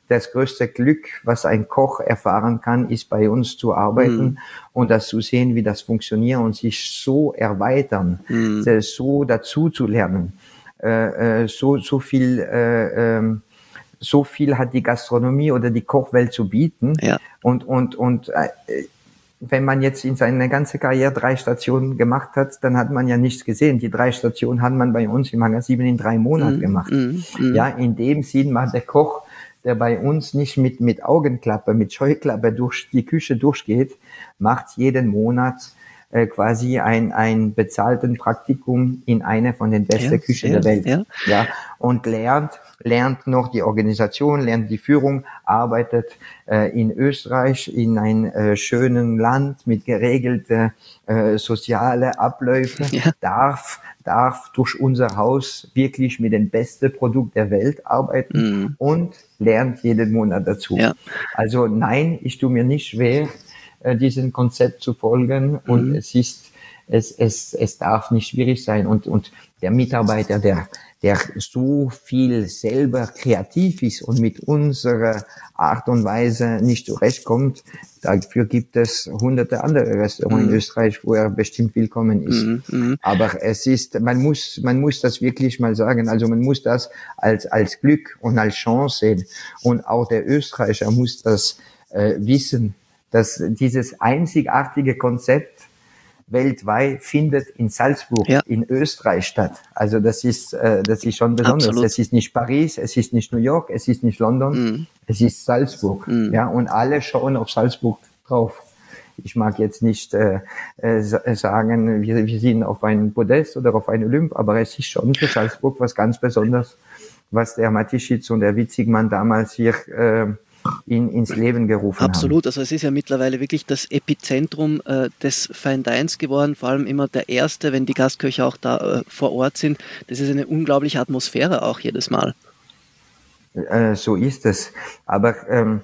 Glück, was ein Koch erfahren kann, ist bei uns zu arbeiten und das zu sehen, wie das funktioniert und sich so erweitern, so dazu zu lernen. So viel hat die Gastronomie oder die Kochwelt zu bieten. Ja. Und wenn man jetzt in seiner ganzen Karriere 3 Stationen gemacht hat, dann hat man ja nichts gesehen. Die 3 Stationen hat man bei uns im Hangar 7 in 3 Monaten gemacht. Ja, in dem Sinn macht der Koch, der bei uns nicht mit Augenklappe, mit Scheuklappe durch die Küche durchgeht, macht jeden Monat quasi ein bezahlten Praktikum in einer von den besten Küchen der Welt. Ja, und lernt noch die Organisation, lernt die Führung, arbeitet in Österreich in einem schönen Land mit geregelte soziale Abläufe, darf durch unser Haus wirklich mit dem besten Produkt der Welt arbeiten und lernt jeden Monat dazu. Ja. Also nein, ich tue mir nicht schwer, diesem Konzept zu folgen, und es darf nicht schwierig sein, und der Mitarbeiter, der so viel selber kreativ ist und mit unserer Art und Weise nicht zurechtkommt, dafür gibt es hunderte andere Restaurants in Österreich, wo er bestimmt willkommen ist. Aber es ist, man muss das wirklich mal sagen, also man muss das als Glück und als Chance sehen, und auch der Österreicher muss das wissen, dass dieses einzigartige Konzept weltweit findet in Salzburg, in Österreich statt. Also das ist schon besonders. Absolut. Es ist nicht Paris, es ist nicht New York, es ist nicht London, es ist Salzburg. Ja, und alle schauen auf Salzburg drauf. Ich mag jetzt nicht sagen, wir sind auf einem Podest oder auf einem Olymp, aber es ist schon für Salzburg was ganz Besonderes, was der Matischitz und der Witzigmann damals hier ins Leben gerufen haben. Absolut, also es ist ja mittlerweile wirklich das Epizentrum des Fine Dines geworden, vor allem immer der erste, wenn die Gastköche auch da vor Ort sind. Das ist eine unglaubliche Atmosphäre auch jedes Mal. So ist es. Aber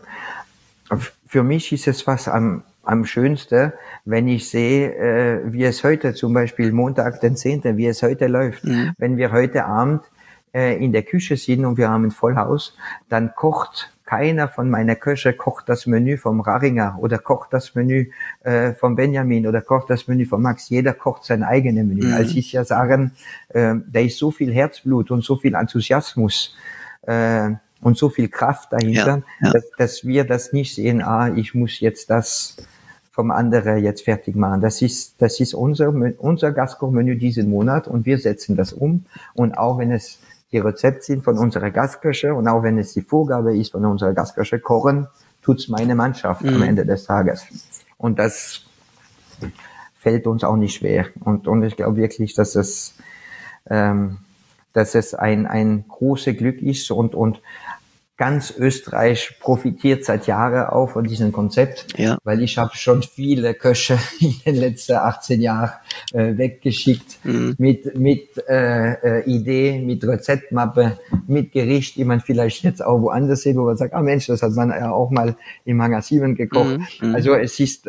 für mich ist es was am schönsten, wenn ich sehe, wie es heute zum Beispiel Montag, den 10., wie es heute läuft. Wenn wir heute Abend in der Küche sind und wir haben ein Vollhaus, dann kocht keiner von meiner Köche kocht das Menü vom Raringer oder kocht das Menü von Benjamin oder kocht das Menü von Max. Jeder kocht sein eigenes Menü. Als ich ja sagen, da ist so viel Herzblut und so viel Enthusiasmus und so viel Kraft dahinter, dass wir das nicht sehen, ich muss jetzt das vom anderen jetzt fertig machen. Das ist unser Gastkochmenü diesen Monat, und wir setzen das um. Und auch wenn es die Rezepte sind von unserer Gastköche und auch wenn es die Vorgabe ist von unserer Gastköche, kochen tut's meine Mannschaft am Ende des Tages. Und das fällt uns auch nicht schwer. Und ich glaube wirklich, dass es ein großes Glück ist, und ganz Österreich profitiert seit Jahren auch von diesem Konzept, weil ich habe schon viele Köche in den letzten 18 Jahren weggeschickt mit Idee, mit Rezeptmappe, mit Gericht, die man vielleicht jetzt auch woanders sieht, wo man sagt, Mensch, das hat man ja auch mal im Hangar 7 gekocht. Also es ist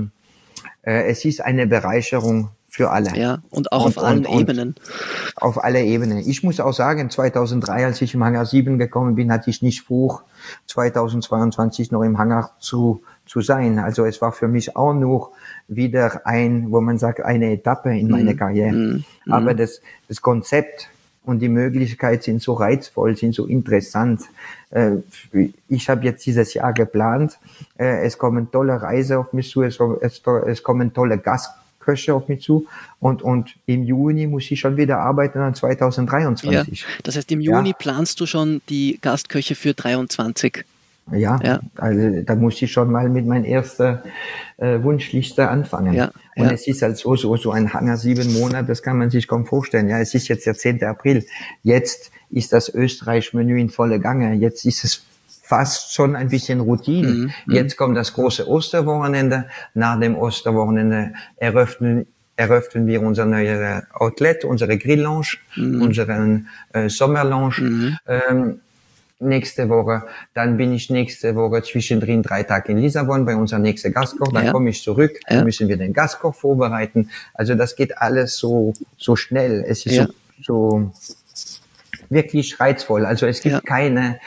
eine Bereicherung für alle. Ja, und auch auf allen Ebenen. Auf alle Ebenen. Ich muss auch sagen, 2003, als ich im Hangar 7 gekommen bin, hatte ich nicht vor, 2022 noch im Hangar zu sein. Also es war für mich auch noch wieder wo man sagt, eine Etappe in meiner Karriere. Aber das Konzept und die Möglichkeiten sind so reizvoll, sind so interessant. Ich habe jetzt dieses Jahr geplant, es kommen tolle Reisen auf mich zu, es kommen tolle Gastköche auf mich zu, und im Juni muss ich schon wieder arbeiten an 2023. Ja, das heißt, im Juni planst du schon die Gastköche für 23? Ja, also da muss ich schon mal mit meiner ersten Wunschliste anfangen. Und es ist halt so ein Hangar 7 Monate, das kann man sich kaum vorstellen. Ja, es ist jetzt der 10. April. Jetzt ist das Österreich-Menü in voller Gange. Jetzt ist es fast schon ein bisschen Routine. Jetzt kommt das große Osterwochenende. Nach dem Osterwochenende eröffnen wir unser neues Outlet, unsere Grill-Lounge, unseren Sommerlounge. Nächste Woche, dann bin ich nächste Woche zwischendrin 3 Tage in Lissabon bei unserem nächsten Gastkoch, dann komme ich zurück, dann müssen wir den Gastkoch vorbereiten. Also das geht alles so schnell. Es ist so wirklich reizvoll. Also es gibt keine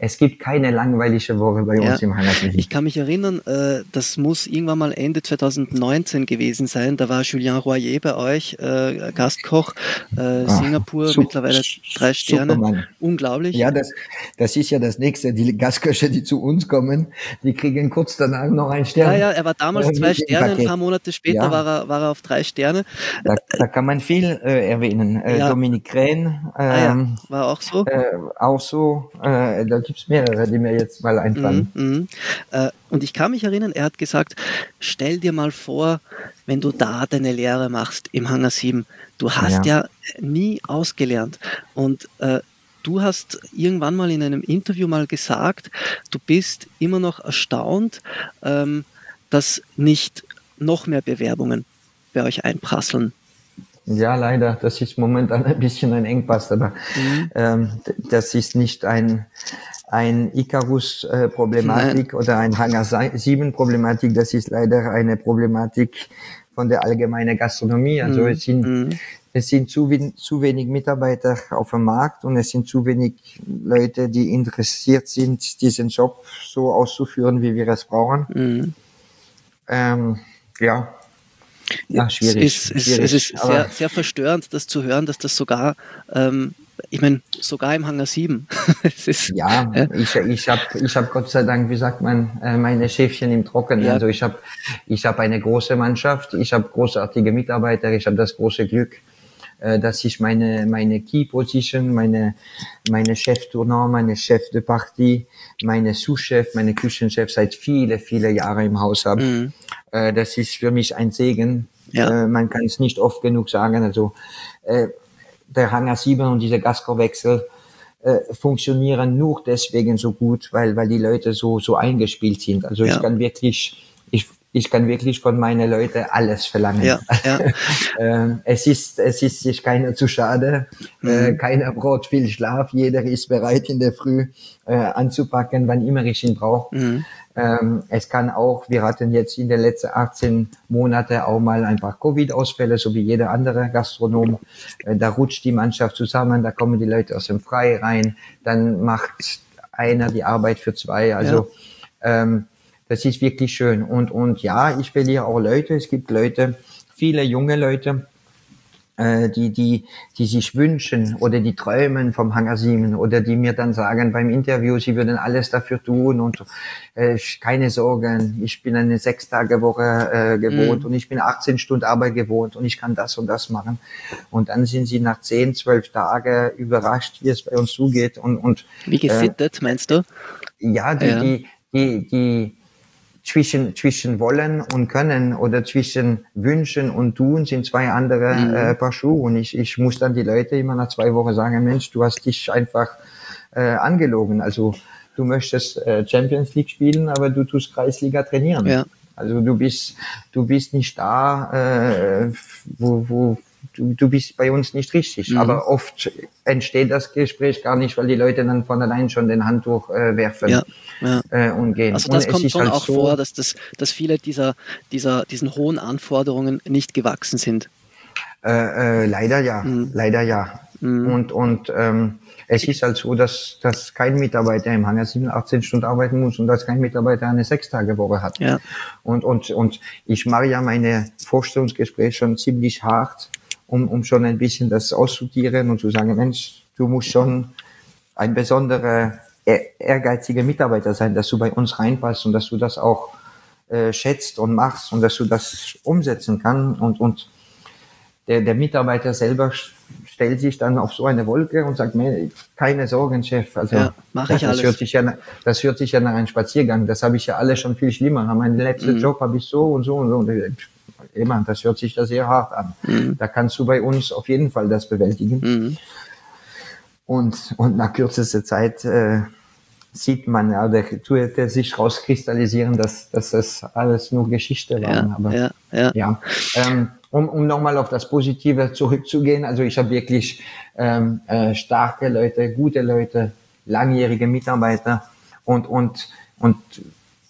es gibt keine langweilige Woche bei uns im Hangar 7. Ich kann mich erinnern, das muss irgendwann mal Ende 2019 gewesen sein. Da war Julien Royer bei euch, Gastkoch, Singapur, mittlerweile 3 Sterne. Supermann. Unglaublich. Ja, das ist ja das Nächste. Die Gastköche, die zu uns kommen, die kriegen kurz danach noch einen Stern. Ja, er war damals 2 Sterne, ein paar Monate später war er auf 3 Sterne. Da kann man viel erwähnen. Dominique Rennes, war auch so. Da gibt's mehrere, die mir jetzt mal einfallen. Und ich kann mich erinnern, er hat gesagt, stell dir mal vor, wenn du da deine Lehre machst im Hangar 7. Du hast ja nie ausgelernt. Und du hast irgendwann mal in einem Interview mal gesagt, du bist immer noch erstaunt, dass nicht noch mehr Bewerbungen bei euch einprasseln. Ja, leider. Das ist momentan ein bisschen ein Engpass, aber das ist nicht ein Icarus-Problematik oder ein Hangar 7-Problematik. Das ist leider eine Problematik von der allgemeinen Gastronomie. Also es sind zu wenig Mitarbeiter auf dem Markt und es sind zu wenig Leute, die interessiert sind, diesen Job so auszuführen, wie wir es brauchen. Schwierig. Es ist sehr, sehr verstörend, das zu hören, dass das sogar, sogar im Hangar 7. Ich habe Gott sei Dank, wie sagt man, meine Schäfchen im Trockenen. Ja. Also ich habe eine große Mannschaft, ich habe großartige Mitarbeiter, ich habe das große Glück, dass ich meine Key Position, meine Chef Tournant, meine Chef de Partie, meine Sous-Chef, meine Küchenchef seit viele Jahre im Haus habe. Das ist für mich ein Segen. Ja. Man kann es nicht oft genug sagen. Also der Hangar 7 und diese Gastro-Wechsel funktionieren nur deswegen so gut, weil die Leute so eingespielt sind. Also ich kann wirklich von meinen Leuten alles verlangen. Ja. Es ist sich keiner zu schade, keiner braucht viel Schlaf, jeder ist bereit in der Früh anzupacken, wann immer ich ihn brauche. Es kann auch, wir hatten jetzt in den letzten 18 Monaten auch mal ein paar Covid-Ausfälle, so wie jeder andere Gastronom. Da rutscht die Mannschaft zusammen, da kommen die Leute aus dem Frei rein, dann macht einer die Arbeit für 2. Also das ist wirklich schön. Und ja, ich verliere auch Leute. Es gibt Leute, viele junge Leute, die sich wünschen oder die träumen vom Hangar 7 oder die mir dann sagen beim Interview, sie würden alles dafür tun und keine Sorgen, ich bin eine 6-Tage-Woche gewohnt und ich bin 18 Stunden Arbeit gewohnt und ich kann das und das machen. Und dann sind sie nach 10, 12 Tagen überrascht, wie es bei uns zugeht. Und wie gesittet, meinst du? Ja, die zwischen wollen und können oder zwischen wünschen und tun sind 2 andere Paar Schuhe. Und ich muss dann die Leute immer nach 2 Wochen sagen, Mensch, du hast dich einfach angelogen. Also du möchtest Champions League spielen, aber du tust Kreisliga trainieren. Ja. Also du bist nicht da, du bist bei uns nicht richtig. Aber oft entsteht das Gespräch gar nicht, weil die Leute dann von allein schon den Handtuch werfen und gehen. Also das kommt schon halt auch so vor, dass viele diesen hohen Anforderungen nicht gewachsen sind. Leider ja. Und es ist halt so, dass kein Mitarbeiter im Hangar 7 18 Stunden arbeiten muss und dass kein Mitarbeiter eine 6-Tage-Woche hat. Ja. Und ich mache ja meine Vorstellungsgespräche schon ziemlich hart, um schon ein bisschen das auszudieren und zu sagen, Mensch, du musst schon ein besonderer ehrgeiziger Mitarbeiter sein, dass du bei uns reinpasst und dass du das auch schätzt und machst und dass du das umsetzen kannst. Und der Mitarbeiter selber stellt sich dann auf so eine Wolke und sagt, keine Sorgen, Chef. Also mach ich alles. Das hört sich ja nach einem Spaziergang. Das habe ich ja alle schon viel schlimmer. Meinen letzten Job habe ich so und so und so. Und das hört sich da sehr hart an. Da kannst du bei uns auf jeden Fall das bewältigen. Und nach kürzester Zeit sieht man, tut sich rauskristallisieren, dass das alles nur Geschichte war. Um nochmal auf das Positive zurückzugehen, also ich habe wirklich starke Leute, gute Leute, langjährige Mitarbeiter und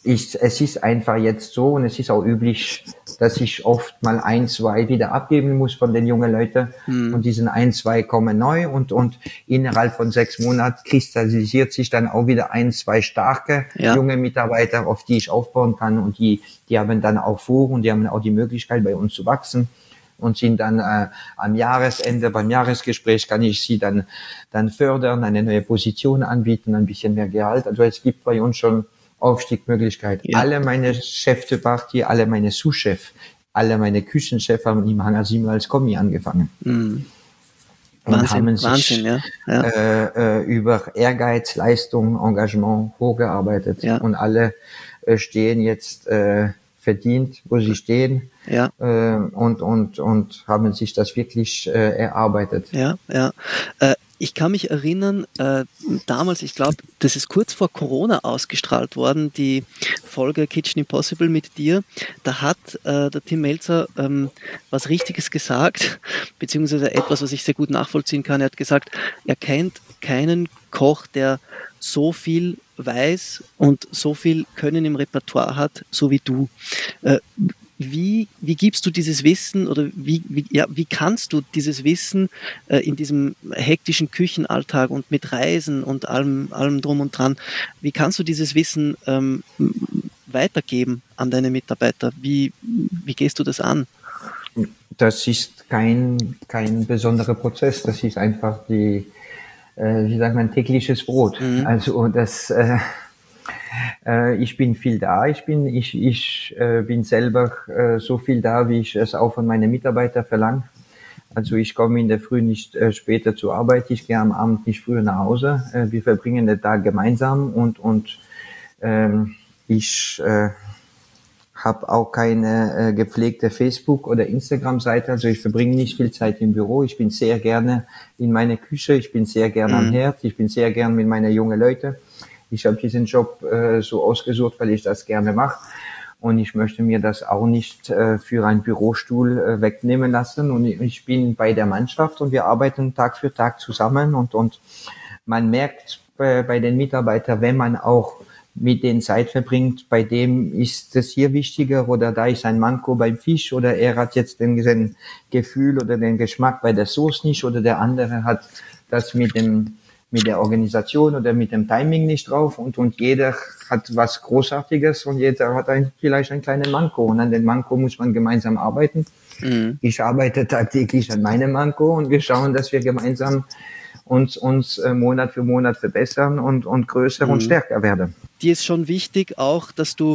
es ist einfach jetzt so und es ist auch üblich, dass ich oft mal 1, 2 wieder abgeben muss von den jungen Leuten und diesen 1, 2 kommen neu und innerhalb von 6 Monaten kristallisiert sich dann auch wieder 1, 2 starke junge Mitarbeiter, auf die ich aufbauen kann und die haben dann auch vor und die haben auch die Möglichkeit bei uns zu wachsen und sind dann am Jahresende, beim Jahresgespräch kann ich sie dann fördern, eine neue Position anbieten, ein bisschen mehr Gehalt. Also es gibt bei uns schon Aufstiegsmöglichkeit. Ja. Alle meine Chefs de Partie, alle meine Sous-Chefs, alle meine Küchenchefs haben im Hangar 7 als Kommi angefangen. Und haben sich über Ehrgeiz, Leistung, Engagement hochgearbeitet. Ja. Und alle stehen jetzt verdient, wo sie stehen. Ja. Und haben sich das wirklich erarbeitet. Ja, ja. Ich kann mich erinnern, damals, ich glaube, das ist kurz vor Corona ausgestrahlt worden, die Folge Kitchen Impossible mit dir. Da hat der Tim Melzer was Richtiges gesagt, beziehungsweise etwas, was ich sehr gut nachvollziehen kann. Er hat gesagt, er kennt keinen Koch, der so viel weiß und so viel Können im Repertoire hat, so wie du. Wie gibst du dieses Wissen oder wie kannst du dieses Wissen in diesem hektischen Küchenalltag und mit Reisen und allem drum und dran, wie kannst du dieses Wissen weitergeben an deine Mitarbeiter? Wie gehst du das an? Das ist kein besonderer Prozess, das ist einfach ein tägliches Brot. Also das ich bin viel da, ich bin selber so viel da, wie ich es auch von meinen Mitarbeitern verlange. Also ich komme in der Früh nicht später zur Arbeit, ich gehe am Abend nicht früher nach Hause. Wir verbringen den Tag gemeinsam und ich habe auch keine gepflegte Facebook- oder Instagram-Seite, also ich verbringe nicht viel Zeit im Büro. Ich bin sehr gerne in meiner Küche, ich bin sehr gerne am Herd, ich bin sehr gerne mit meinen jungen Leuten. Ich habe diesen Job so ausgesucht, weil ich das gerne mache und ich möchte mir das auch nicht für einen Bürostuhl wegnehmen lassen und ich bin bei der Mannschaft und wir arbeiten Tag für Tag zusammen und man merkt bei den Mitarbeitern, wenn man auch mit denen Zeit verbringt, bei dem ist es hier wichtiger oder da ist ein Manko beim Fisch oder er hat jetzt den Gefühl oder den Geschmack bei der Soße nicht oder der andere hat das mit der Organisation oder mit dem Timing nicht drauf und jeder hat was Großartiges und jeder hat vielleicht einen kleinen Manko und an den Manko muss man gemeinsam arbeiten. Ich arbeite tagtäglich an meinem Manko und wir schauen, dass wir gemeinsam uns Monat für Monat verbessern und größer und stärker werden. Dir ist schon wichtig auch, dass du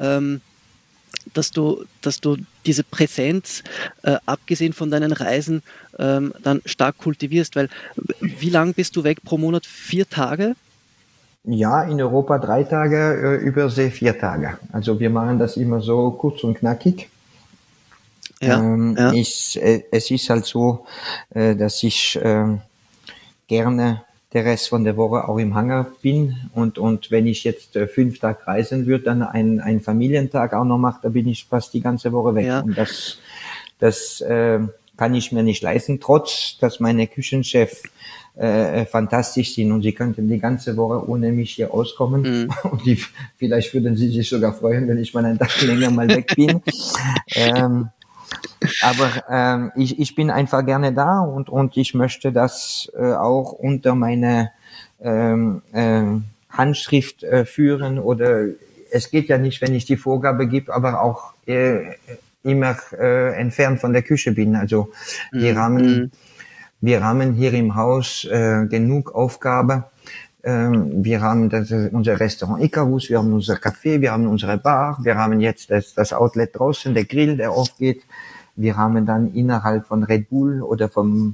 diese Präsenz, abgesehen von deinen Reisen, dann stark kultivierst, weil wie lang bist du weg pro Monat? 4 Tage? Ja, in Europa 3 Tage, Übersee 4 Tage. Also wir machen das immer so kurz und knackig. Ja. Es ist halt so, dass ich gerne der Rest von der Woche auch im Hangar bin und wenn ich jetzt 5 Tage reisen würde, dann einen Familientag auch noch mache, da bin ich fast die ganze Woche weg. Ja. Und das kann ich mir nicht leisten, trotz dass meine Küchenchefs fantastisch sind und sie könnten die ganze Woche ohne mich hier auskommen. Und vielleicht würden sie sich sogar freuen, wenn ich mal einen Tag länger mal weg bin. Aber ich bin einfach gerne da und ich möchte das auch unter meine Handschrift führen oder es geht ja nicht, wenn ich die Vorgabe gebe, aber auch immer entfernt von der Küche bin. Also wir haben hier im Haus genug Aufgabe. Wir haben unser Restaurant Icarus, wir haben unser Café, wir haben unsere Bar, wir haben jetzt das Outlet draußen, der Grill, der aufgeht. Wir haben dann innerhalb von Red Bull oder von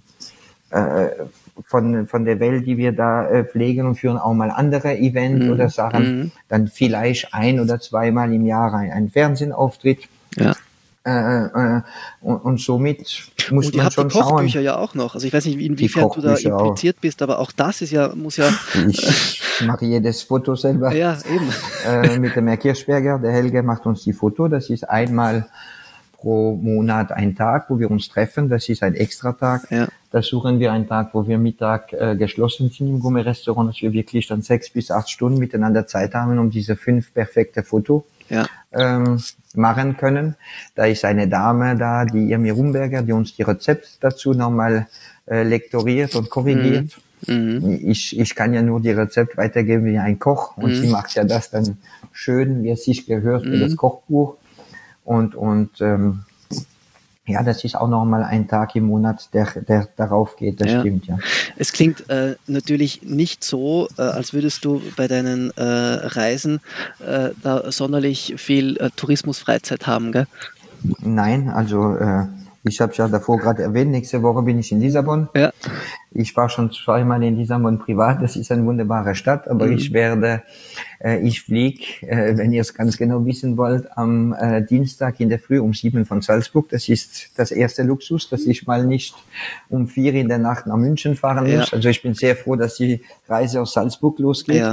der Welt, die wir da pflegen und führen auch mal andere Events oder Sachen. Dann vielleicht 1 oder 2 Mal im Jahr ein Fernsehauftritt. Ja. Und somit muss man schon schauen. Die Kochbücher ja auch noch. Also ich weiß nicht, inwiefern du da impliziert bist, aber auch das ist muss ja. Ich mache jedes Foto selber. Ja, eben. Mit dem Herr Kirschberger, der Helge macht uns die Foto. Das ist einmal pro Monat ein Tag, wo wir uns treffen. Das ist ein Extratag. Ja. Da suchen wir einen Tag, wo wir Mittag geschlossen sind im Gourmet-Restaurant, dass wir wirklich dann 6 bis 8 Stunden miteinander Zeit haben, um diese 5 perfekte Foto machen können. Da ist eine Dame da, die Irmi Rumberger, die uns die Rezepte dazu nochmal lektoriert und korrigiert. Ich kann ja nur die Rezepte weitergeben wie ein Koch und sie macht ja das dann schön, wie es sich gehört, für das Kochbuch. Und ja, das ist auch nochmal ein Tag im Monat, der darauf geht, das stimmt, ja. Es klingt natürlich nicht so, als würdest du bei deinen Reisen da sonderlich viel Tourismusfreizeit haben, gell? Nein, also ich habe ja davor gerade erwähnt, nächste Woche bin ich in Lissabon. Ja. Ich war schon 2-mal in Lissabon privat, das ist eine wunderbare Stadt, aber ich fliege, wenn ihr es ganz genau wissen wollt, am Dienstag in der Früh um 7 von Salzburg. Das ist das erste Luxus, dass ich mal nicht um 4 in der Nacht nach München fahren muss. Also ich bin sehr froh, dass die Reise aus Salzburg losgeht.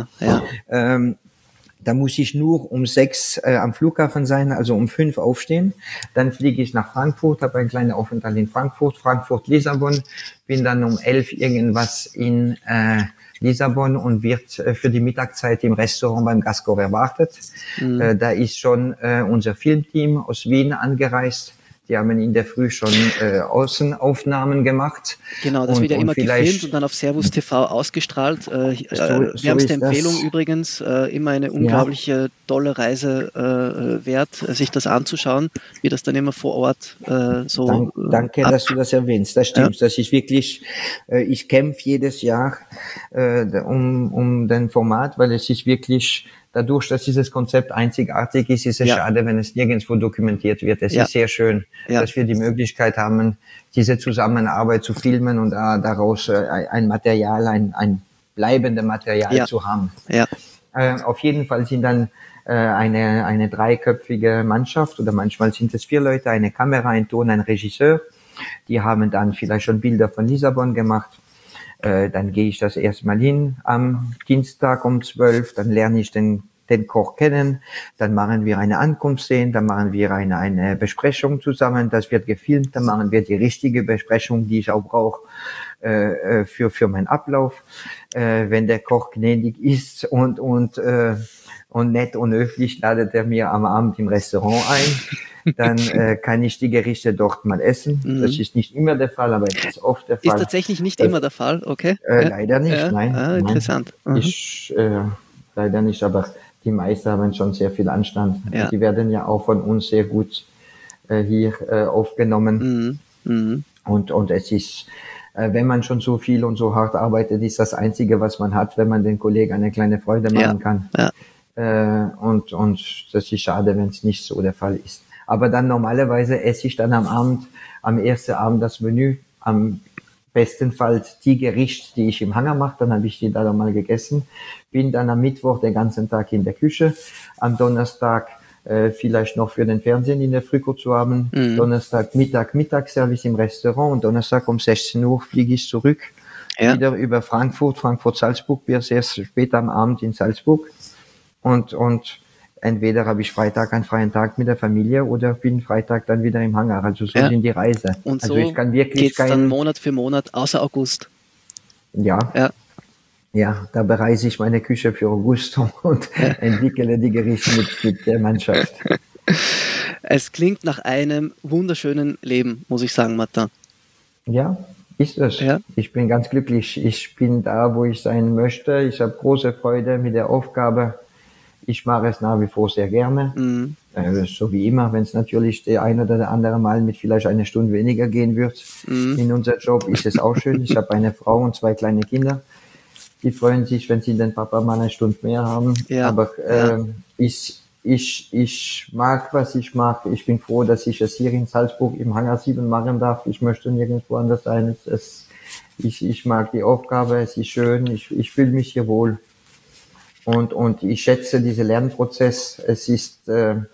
Da muss ich nur um 6 am Flughafen sein, also um 5 aufstehen. Dann fliege ich nach Frankfurt, habe einen kleinen Aufenthalt in Frankfurt, Lissabon, bin dann um 11 irgendwas in Lissabon und wird für die Mittagszeit im Restaurant beim Gascor erwartet. Da ist schon unser Filmteam aus Wien angereist. Die haben in der Früh schon Außenaufnahmen gemacht. Genau, das wird ja immer gefilmt und dann auf Servus TV ausgestrahlt. Wärmste Empfehlung übrigens, immer eine unglaubliche tolle Reise wert, sich das anzuschauen, wie das dann immer vor Ort so... Danke, dass du das erwähnst. Das stimmt. Ja. Das ist wirklich, ich kämpfe jedes Jahr um den Format, weil es ist wirklich... Dadurch, dass dieses Konzept einzigartig ist, ist es schade, wenn es nirgendwo dokumentiert wird. Es ist sehr schön, dass wir die Möglichkeit haben, diese Zusammenarbeit zu filmen und daraus ein Material, ein bleibendes Material zu haben. Ja. Auf jeden Fall sind dann eine dreiköpfige Mannschaft oder manchmal sind es 4 Leute, eine Kamera, ein Ton, ein Regisseur. Die haben dann vielleicht schon Bilder von Lissabon gemacht. Dann gehe ich das erstmal hin am Dienstag um 12, dann lerne ich den Koch kennen, dann machen wir eine Ankunftsszene, dann machen wir eine Besprechung zusammen, das wird gefilmt, dann machen wir die richtige Besprechung, die ich auch brauche für meinen Ablauf. Wenn der Koch gnädig ist und nett und höflich, ladet er mir am Abend im Restaurant ein. Dann kann ich die Gerichte dort mal essen. Das ist nicht immer der Fall, aber es ist oft der Fall. Ist tatsächlich nicht immer der Fall, okay? Leider nicht, nein. Interessant. Leider nicht, aber die meisten haben schon sehr viel Anstand. Ja. Die werden ja auch von uns sehr gut hier aufgenommen. Und es ist, wenn man schon so viel und so hart arbeitet, ist das Einzige, was man hat, wenn man den Kollegen eine kleine Freude machen kann. Ja. Und das ist schade, wenn es nicht so der Fall ist. Aber dann normalerweise esse ich dann am ersten Abend das Menü, am bestenfalls die Gerichte, die ich im Hangar mache, dann habe ich die da mal gegessen, bin dann am Mittwoch den ganzen Tag in der Küche, am Donnerstag vielleicht noch für den Fernsehen in der Früh kurz zu haben, Donnerstag Mittagsservice im Restaurant und Donnerstag um 16 Uhr fliege ich zurück, wieder über Frankfurt-Salzburg, bis erst später am Abend in Salzburg und entweder habe ich Freitag einen freien Tag mit der Familie oder bin Freitag dann wieder im Hangar. Also so sind die Reise. Und so also ich kann wirklich geht's dann Monat für Monat, außer August. Ja, da bereise ich meine Küche für August und entwickle die Gerichte mit der Mannschaft. Es klingt nach einem wunderschönen Leben, muss ich sagen, Martin. Ja, ist es. Ja. Ich bin ganz glücklich. Ich bin da, wo ich sein möchte. Ich habe große Freude mit der Aufgabe. Ich mache es nach wie vor sehr gerne. So wie immer, wenn es natürlich der ein oder der andere Mal mit vielleicht eine Stunde weniger gehen wird in unser Job, ist es auch schön. Ich habe eine Frau und 2 kleine Kinder. Die freuen sich, wenn sie den Papa mal eine Stunde mehr haben. Ja. Aber ich mag, was ich mache. Ich bin froh, dass ich es hier in Salzburg im Hangar 7 machen darf. Ich möchte nirgendwo anders sein. Ich mag die Aufgabe, es ist schön. Ich fühle mich hier wohl. Und ich schätze diesen Lernprozess. Es ist,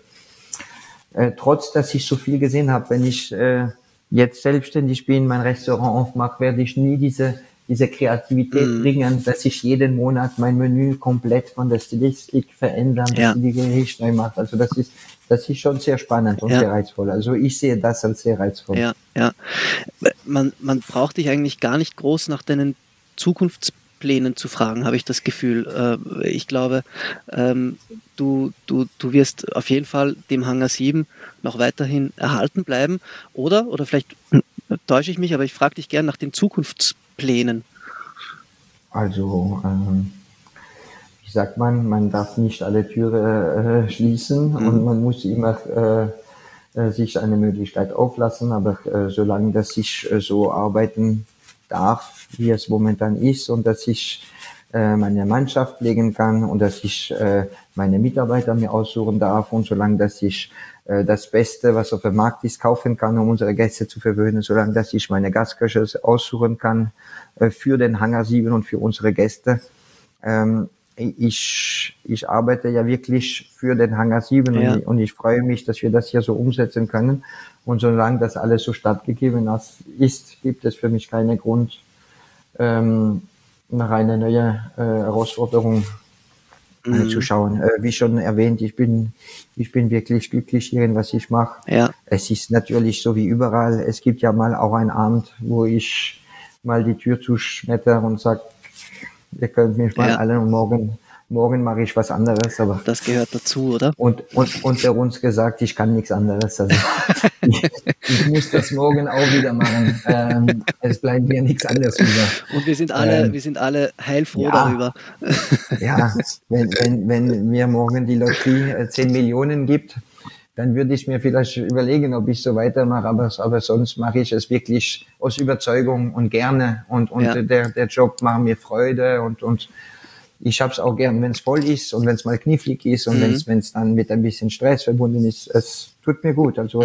trotz dass ich so viel gesehen habe, wenn ich jetzt selbstständig bin, mein Restaurant aufmache, werde ich nie diese diese Kreativität bringen, dass ich jeden Monat mein Menü komplett von der Stilistik verändern, dass ich die Gerichte neu mache. Also das ist schon sehr spannend und sehr reizvoll. Also ich sehe das als sehr reizvoll. Ja. Man braucht dich eigentlich gar nicht groß nach deinen Zukunftsplänen zu fragen, habe ich das Gefühl. Ich glaube, du wirst auf jeden Fall dem Hangar 7 noch weiterhin erhalten bleiben. Oder vielleicht täusche ich mich, aber ich frage dich gern nach den Zukunftsplänen. Also, wie sagt man darf nicht alle Türen schließen und man muss immer sich eine Möglichkeit auflassen, aber solange dass ich so arbeiten darf, wie es momentan ist und dass ich meine Mannschaft pflegen kann und dass ich meine Mitarbeiter mir aussuchen darf und solange dass ich das Beste, was auf dem Markt ist, kaufen kann, um unsere Gäste zu verwöhnen, solange dass ich meine Gastköche aussuchen kann für den Hangar 7 und für unsere Gäste. Ich arbeite ja wirklich für den Hangar 7 und ich freue mich, dass wir das hier so umsetzen können. Und solange das alles so stattgegeben ist, gibt es für mich keinen Grund, nach einer neuen Herausforderung zu schauen. Wie schon erwähnt, ich bin wirklich glücklich hier in was ich mache. Ja. Es ist natürlich so wie überall. Es gibt ja mal auch einen Abend, wo ich mal die Tür zuschmetter und sage, ihr könnt mich mal alle und morgen mache ich was anderes. Aber das gehört dazu, oder? Und unter uns gesagt, ich kann nichts anderes. Also ich muss das morgen auch wieder machen. Es bleibt mir nichts anderes über. Und wir sind alle heilfroh darüber. Ja, wenn mir morgen die Lotterie 10 Millionen gibt, dann würde ich mir vielleicht überlegen, ob ich so weitermache, aber sonst mache ich es wirklich aus Überzeugung und gerne und der Job macht mir Freude und ich habe es auch gern, wenn es voll ist und wenn es mal knifflig ist und wenn es dann mit ein bisschen Stress verbunden ist. Es tut mir gut, also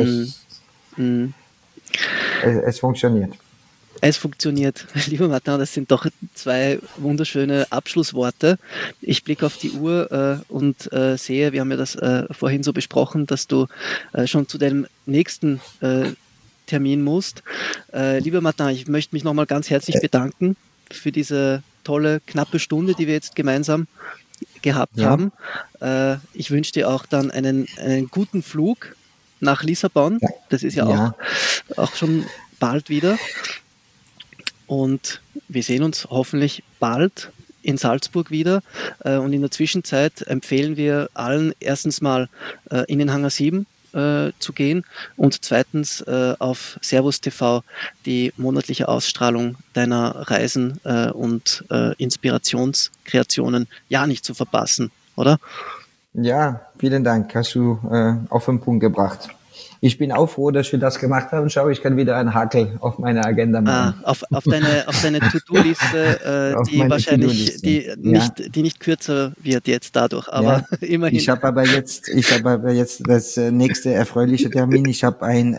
es funktioniert. Es funktioniert. Lieber Martin, das sind doch 2 wunderschöne Abschlussworte. Ich blicke auf die Uhr und sehe, wir haben ja das vorhin so besprochen, dass du schon zu deinem nächsten Termin musst. Lieber Martin, ich möchte mich nochmal ganz herzlich bedanken für diese tolle, knappe Stunde, die wir jetzt gemeinsam gehabt haben. Ich wünsche dir auch dann einen guten Flug nach Lissabon. Das ist ja auch schon bald wieder. Und wir sehen uns hoffentlich bald in Salzburg wieder. Und in der Zwischenzeit empfehlen wir allen erstens mal in den Hangar 7 zu gehen und zweitens auf Servus TV die monatliche Ausstrahlung deiner Reisen und Inspirationskreationen nicht zu verpassen, oder? Ja, vielen Dank. Hast du auf den Punkt gebracht. Ich bin auch froh, dass wir das gemacht haben. Schau, ich kann wieder einen Hakel auf meine Agenda machen. Auf deine To-Do-Liste, die nicht kürzer wird jetzt dadurch, aber immerhin. Ich habe aber jetzt das nächste erfreuliche Termin. Ich habe ein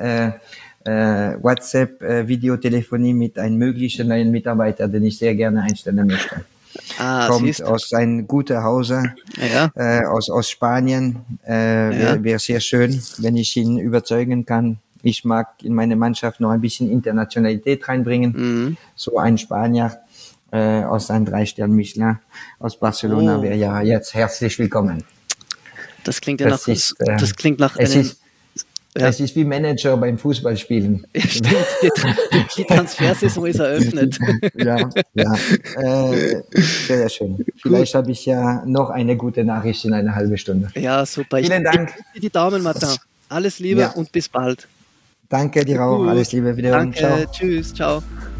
WhatsApp-Videotelefonie mit einem möglichen neuen Mitarbeiter, den ich sehr gerne einstellen möchte. Kommt aus einem guten Hause, aus Spanien. Wäre sehr schön, wenn ich ihn überzeugen kann. Ich mag in meine Mannschaft noch ein bisschen Internationalität reinbringen. So ein Spanier aus einem 3-Stern-Michelin aus Barcelona wäre ja jetzt herzlich willkommen. Das klingt ja das klingt nach einem... Es ist wie Manager beim Fußballspielen. Stimmt, die Transfersaison ist eröffnet. Sehr schön. Vielleicht habe ich ja noch eine gute Nachricht in einer halben Stunde. Ja, super. Vielen Dank. Ich drücke die Daumen, Martin. Alles Liebe und bis bald. Danke dir auch. Alles Liebe. Wiederhören. Danke, ciao. Tschüss, ciao.